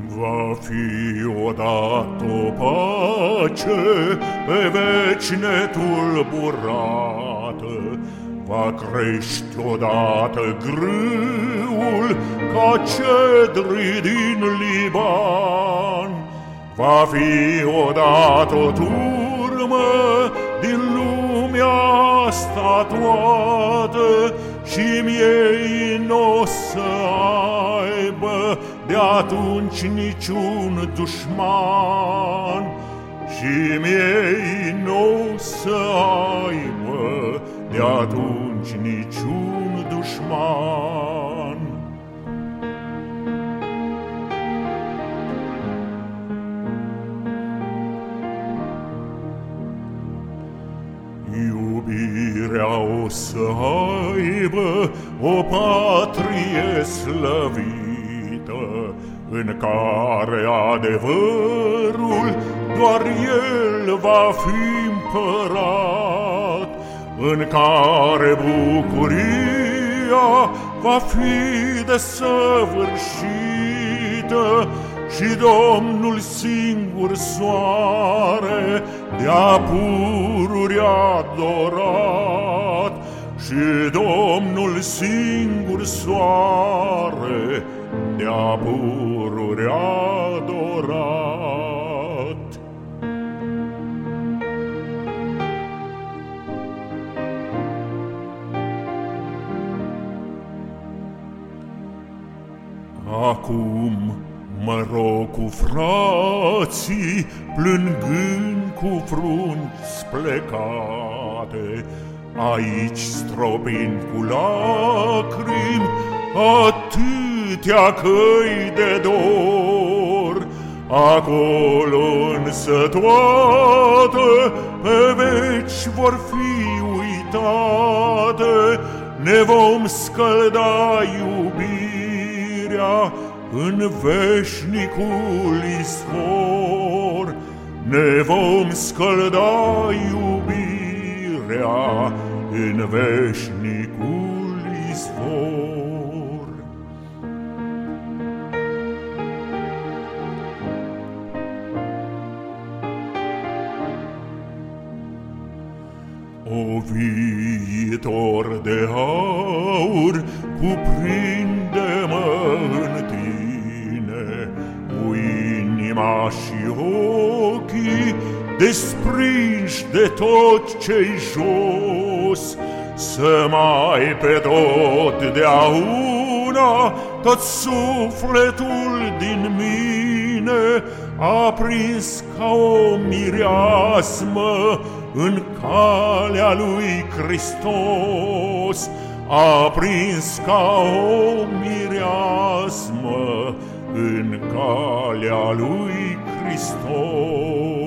Va fi odată o pace pe veci netulburată, va crește odată grâul ca cedri din Liban, va fi odată o turmă din lumea asta toată și miei n-o să aibă de atunci niciun dușman, și miei n-o să aibă de atunci niciun dușman. Iubirea o să aibă o patrie slăvită, în care adevărul doar el va fi împărat, în care bucuria va fi desăvârșită și Domnul singur soare de-a pururi adorat, și Domnul singur soare de-a pururi adorat. Acum mă rog cu frații, plângând cu frunți plecate, aici stropind cu lacrimi atâtea căi de dor. Acolo însă toate pe veci vor fi uitate, ne vom scălda iubirea în veșnicul izvor, ne vom scălda iubirea în veșnicul izvor. O viitor de aur, cuprinde-mă în tine, cu inima și ochii desprinși de tot ce-i jos, să mai pe totdeauna tot sufletul din mine aprins ca o mireasmă în calea lui Hristos, aprins ca o mireasmă în calea lui Hristos.